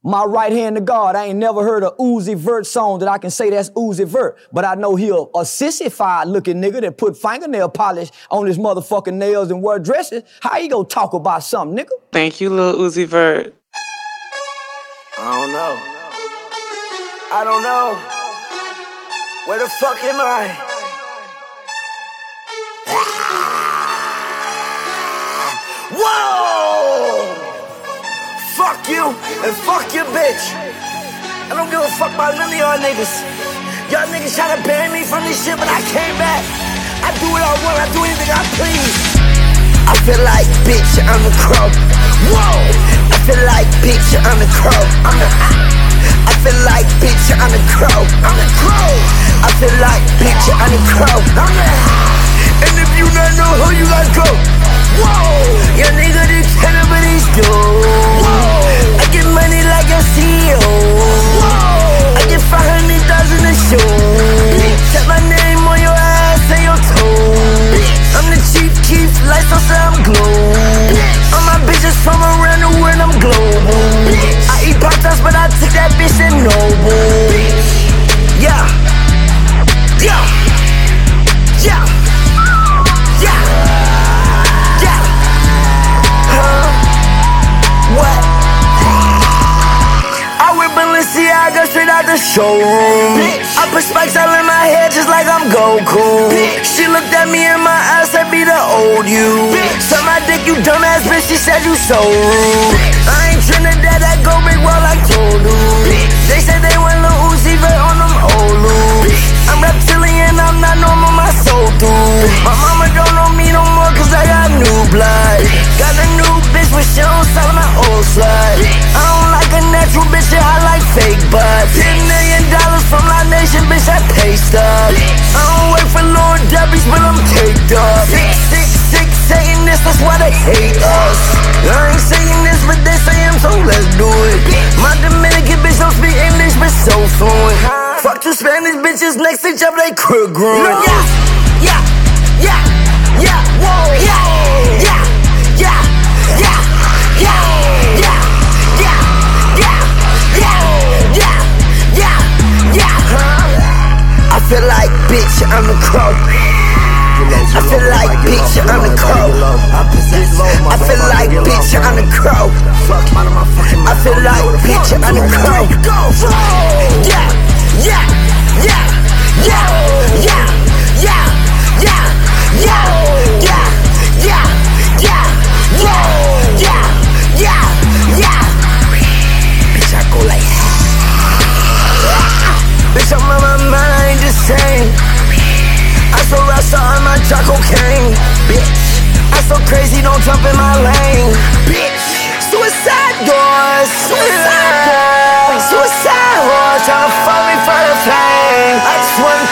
My right hand to God, I ain't never heard a Uzi Vert song that I can say that's Uzi Vert. But I know he a sissified looking nigga that put fingernail polish on his motherfucking nails and wear dresses. How you gonna talk about something, nigga? Thank you, Lil Uzi Vert. I don't know. Where the fuck am I? Whoa! Fuck you and fuck your bitch. I don't give a fuck about none of y'all niggas. Y'all niggas try to ban me from this shit, but I came back. I do what I want, I do anything I please. I feel like bitch, I'm the crow. Whoa! I feel like bitch, I'm the crow. I feel like bitch, I'm the crow. I'm the crow. I feel like bitch, I'm the crow. And if you not know who you gotta go. Whoa! Your nigga did cannabis do. I get money like a CEO. I get 500,000 a show. Set my name on your ass and your toe. I'm the chief keef, lights on so I'm glow. All my bitches from around the world, I'm global. I eat pop-tarts, but I take that bitch to Noble. Yeah. Yeah. Yeah. Yeah. Yeah. Huh? What? I wear Balenciaga straight out the showroom. I put spikes all in my head just like I'm Goku. She looked at me in my eyes, said be the old you. Suck my dick, you dumbass bitch, she said you so rude. I ain't Trinidad, that go big well like Tolu. They said they want Lil Uzi Vert on them old loops. I'm reptilian, I'm not normal, my soul through. My mama don't know me no more cause I got new blood. Got a new bitch but she don't sell my old slut. I don't like a natural bitch, I like fake butts. $10 million from Live Nation, bitch, I pay stuff. I don't wait for Lord Dubbies, but I'm caked up. 666 saying this, that's why they hate us. I ain't saying this, but they say I'm, so let's do it. My Dominican bitch don't speak English, but so fluent. Fuck two Spanish bitches next to each other, they crook growing. Yeah, yeah, yeah, yeah, whoa, yeah, yeah, yeah, yeah, yeah, yeah, yeah, yeah, yeah, yeah, yeah, yeah. I feel like bitch, I'm the crow. I feel like bitch, I'm the crow. I feel like bitch, I'm the crow. I feel like bitch, I'm the crow. Yeah, yeah, yeah, yeah, yeah, yeah, yeah, yeah, yeah, yeah, yeah, yeah, yeah, yeah. Bitch, I go like bitch, I'm on my mind the same. I so rasta on my jack cocaine. Bitch, I so crazy, don't jump in my lane. Bitch, suicide doors. Suicide doors. Suicide horse, tryna fuck me for the fame. I just wanna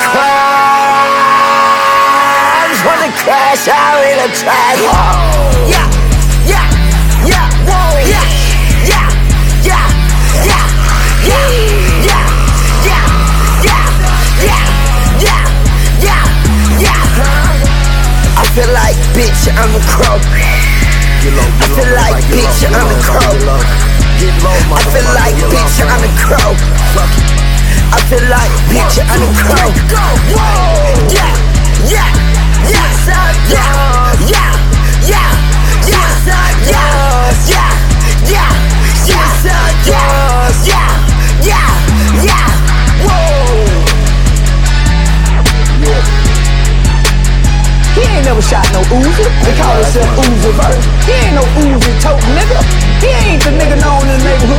cry. I just wanna crash out in a trash. Yeah, yeah, yeah, whoa, yeah, yeah, yeah, yeah, yeah, yeah, yeah, yeah, yeah, yeah, yeah, yeah. I feel like bitch, I'm the crow. I feel like bitch, I'm the crow. I feel like bitch, I'm the crow. I feel like bitch, I'm the crow. Yeah, yeah, yeah, yeah, yeah, yeah, yeah, yeah, yeah, yeah, yeah, yeah, yeah, yeah. Whoa. He ain't never shot no Uzi. They call himself Uzi Vert. He ain't no Uzi tote nigga. He ain't the nigga known in the neighborhood